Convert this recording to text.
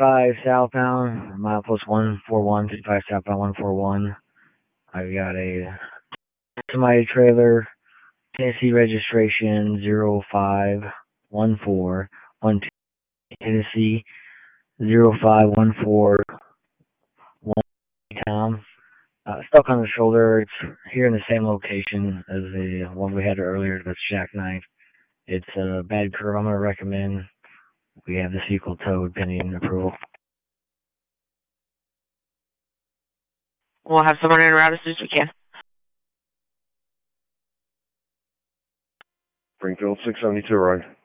55 southbound, milepost 141, 55 southbound 141. I've got a semi-trailer, Tennessee registration 051412, Tennessee 0514. Tom. Stuck on the shoulder. It's here in the same location as the one we had earlier, that's Jackknife. It's a bad curve. I'm going to recommend we have the vehicle towed pending approval. We'll have someone in route as soon as we can. Springfield 672, right?